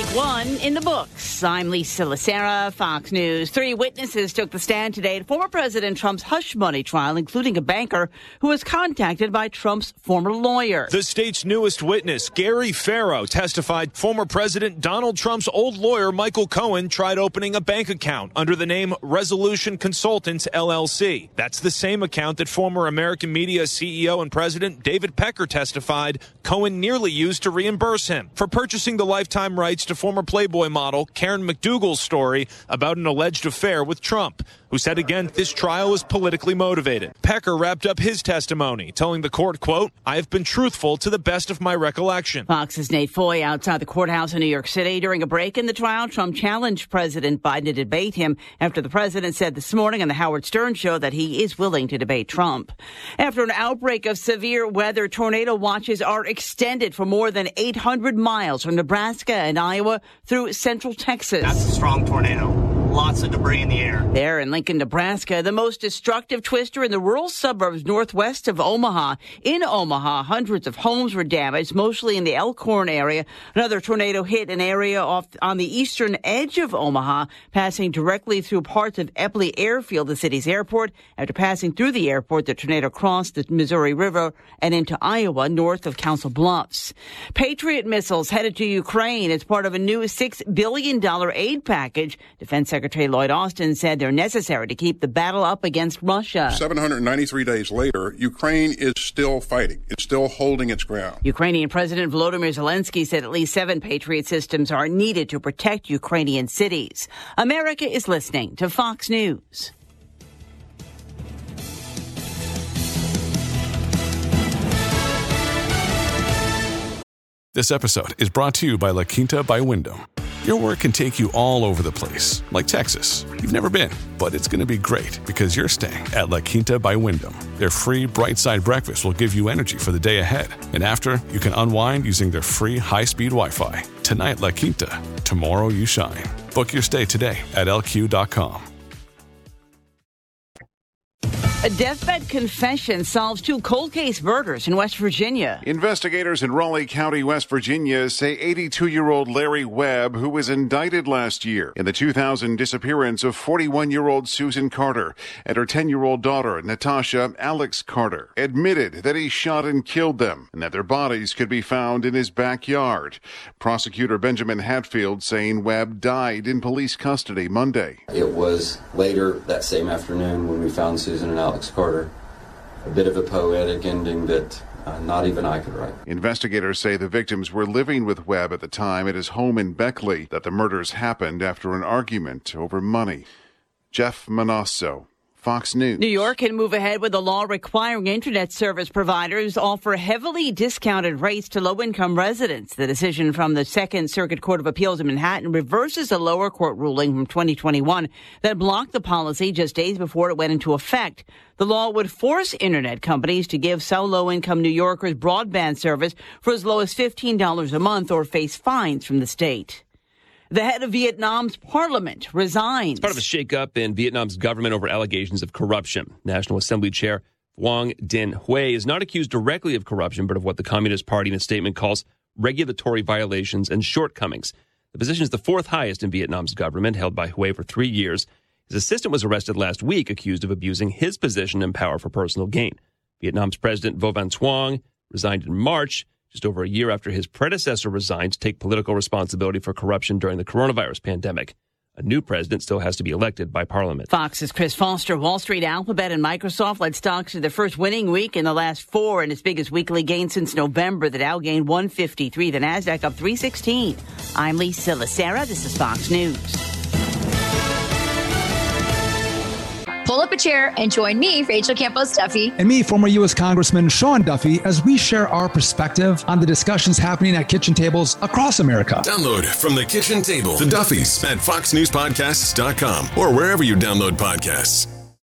1 in the books. I'm Lisa Lacera, Fox News. 3 witnesses took the stand today at former President Trump's hush money trial, including a banker who was contacted by Trump's former lawyer. The state's newest witness, Gary Farrow, testified former President Donald Trump's old lawyer, Michael Cohen, tried opening a bank account under the name Resolution Consultants, LLC. That's the same account that former American Media CEO and President David Pecker testified Cohen nearly used to reimburse him for purchasing the lifetime rights to former Playboy model Karen McDougal's story about an alleged affair with Trump, who said again this trial is politically motivated. Pecker wrapped up his testimony, telling the court, quote, "I have been truthful to the best of my recollection." Fox's Nate Foy outside the courthouse in New York City. During a break in the trial, Trump challenged President Biden to debate him after the president said this morning on the Howard Stern show that he is willing to debate Trump. After an outbreak of severe weather, tornado watches are extended for more than 800 miles from Nebraska and Iowa through central Texas. That's a strong tornado. Lots of debris in the air. There in Lincoln, Nebraska, the most destructive twister in the rural suburbs northwest of Omaha. In Omaha, hundreds of homes were damaged, mostly in the Elkhorn area. Another tornado hit an area off on the eastern edge of Omaha, passing directly through parts of Eppley Airfield, the city's airport. After passing through the airport, the tornado crossed the Missouri River and into Iowa, north of Council Bluffs. Patriot missiles headed to Ukraine as part of a new $6 billion aid package. Defense Secretary Lloyd Austin said they're necessary to keep the battle up against Russia. 793 days later, Ukraine is still fighting. It's still holding its ground. Ukrainian President Volodymyr Zelensky said at least 7 Patriot systems are needed to protect Ukrainian cities. America is listening to Fox News. This episode is brought to you by La Quinta by Wyndham. Your work can take you all over the place, like Texas. You've never been, but it's going to be great because you're staying at La Quinta by Wyndham. Their free Bright Side breakfast will give you energy for the day ahead. And after, you can unwind using their free high-speed Wi-Fi. Tonight, La Quinta. Tomorrow, you shine. Book your stay today at LQ.com. A deathbed confession solves 2 cold case murders in West Virginia. Investigators in Raleigh County, West Virginia, say 82-year-old Larry Webb, who was indicted last year in the 2000 disappearance of 41-year-old Susan Carter and her 10-year-old daughter, Natasha Alex Carter, admitted that he shot and killed them and that their bodies could be found in his backyard. Prosecutor Benjamin Hatfield saying Webb died in police custody Monday. It was later that same afternoon when we found Susan and Alex Carter. A bit of a poetic ending that not even I could write. Investigators say the victims were living with Webb at the time at his home in Beckley, that the murders happened after an argument over money. Jeff Manasso, Fox News. New York can move ahead with a law requiring internet service providers offer heavily discounted rates to low-income residents. The decision from the Second Circuit Court of Appeals in Manhattan reverses a lower court ruling from 2021 that blocked the policy just days before it went into effect. The law would force internet companies to give some low-income New Yorkers broadband service for as low as $15 a month or face fines from the state. The head of Vietnam's parliament resigns. It's part of a shakeup in Vietnam's government over allegations of corruption. National Assembly Chair Nguyen Dinh Huê is not accused directly of corruption, but of what the Communist Party in a statement calls regulatory violations and shortcomings. The position is the 4th highest in Vietnam's government, held by Huê for 3 years. His assistant was arrested last week, accused of abusing his position and power for personal gain. Vietnam's President Vo Van Thuong resigned in March, just over a year after his predecessor resigned to take political responsibility for corruption during the coronavirus pandemic. A new president still has to be elected by Parliament. Fox's Chris Foster. Wall Street, Alphabet, and Microsoft led stocks to their first winning week in the last 4 and its biggest weekly gain since November. The Dow gained 153, the Nasdaq up 316. I'm Lisa Lacera. This is Fox News. Pull up a chair and join me, Rachel Campos Duffy. And me, former U.S. Congressman Sean Duffy, as we share our perspective on the discussions happening at kitchen tables across America. Download From the Kitchen Table, The Duffys, at foxnewspodcasts.com or wherever you download podcasts.